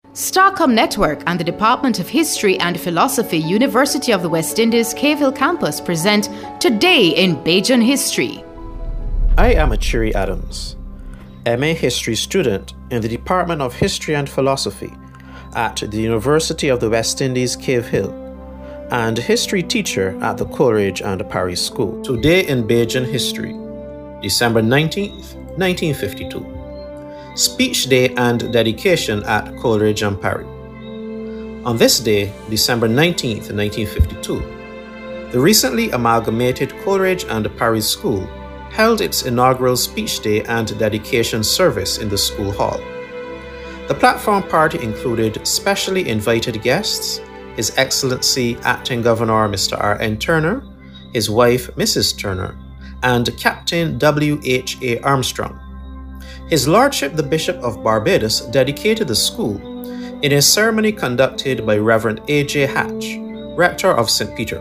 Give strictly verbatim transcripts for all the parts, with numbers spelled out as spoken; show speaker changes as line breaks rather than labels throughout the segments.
Starcom Network and the Department of History and Philosophy, University of the West Indies, Cave Hill Campus present Today in Bajan History.
I am Achiri Adams, M A History student in the Department of History and Philosophy at the University of the West Indies, Cave Hill, and history teacher at the Coleridge and Parry School. Today in Bajan History, December nineteenth, nineteen fifty-two. Speech Day and Dedication at Coleridge and Parry. On this day, December nineteenth, nineteen fifty-two, the recently amalgamated Coleridge and Parry School held its inaugural Speech Day and Dedication service in the school hall. The platform party included specially invited guests, His Excellency Acting Governor Mister R N Turner, his wife Missus Turner, and Captain W H A Armstrong. His Lordship the Bishop of Barbados dedicated the school in a ceremony conducted by Reverend A J Hatch, Rector of Saint Peter.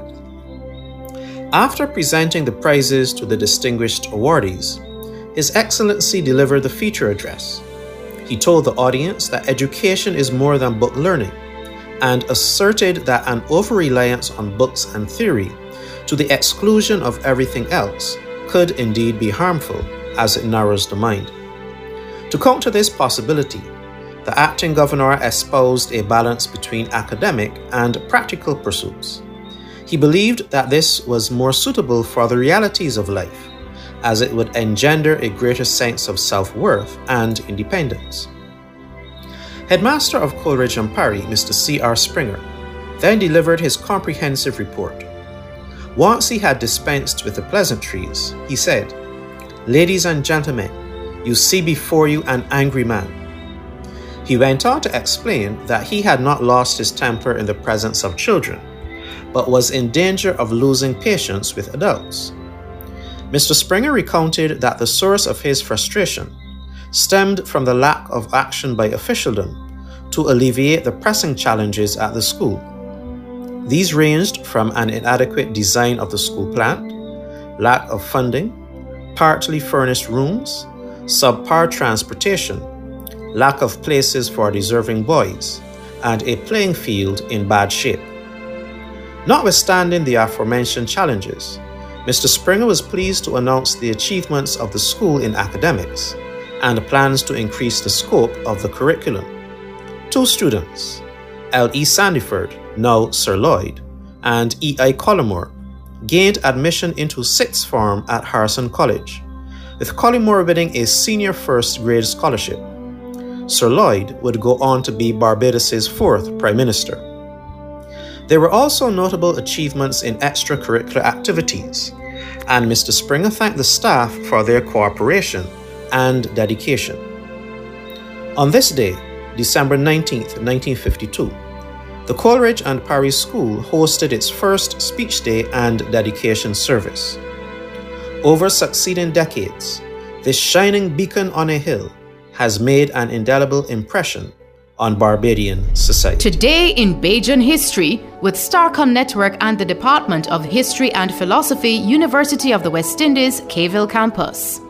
After presenting the prizes to the distinguished awardees, His Excellency delivered the feature address. He told the audience that education is more than book learning and asserted that an over-reliance on books and theory to the exclusion of everything else could indeed be harmful as it narrows the mind. To counter this possibility, the acting governor espoused a balance between academic and practical pursuits. He believed that this was more suitable for the realities of life, as it would engender a greater sense of self-worth and independence. Headmaster of Coleridge and Parry, Mister C R Springer, then delivered his comprehensive report. Once he had dispensed with the pleasantries, he said, "Ladies and gentlemen, you see before you an angry man." He went on to explain that he had not lost his temper in the presence of children, but was in danger of losing patience with adults. Mister Springer recounted that the source of his frustration stemmed from the lack of action by officialdom to alleviate the pressing challenges at the school. These ranged from an inadequate design of the school plant, lack of funding, partly furnished rooms, subpar transportation, lack of places for deserving boys, and a playing field in bad shape. Notwithstanding the aforementioned challenges, Mister Springer was pleased to announce the achievements of the school in academics and plans to increase the scope of the curriculum. Two students, L E Sandiford, now Sir Lloyd, and E I Collymore, gained admission into sixth form at Harrison College, with Collymore winning a senior first grade scholarship. Sir Lloyd would go on to be Barbados's fourth Prime Minister. There were also notable achievements in extracurricular activities, and Mister Springer thanked the staff for their cooperation and dedication. On this day, December nineteenth, nineteen fifty-two, the Coleridge and Parry School hosted its first Speech Day and Dedication service. Over succeeding decades, this shining beacon on a hill has made an indelible impression on Barbadian society.
Today in Bajan History with Starcom Network and the Department of History and Philosophy, University of the West Indies, Cave Hill Campus.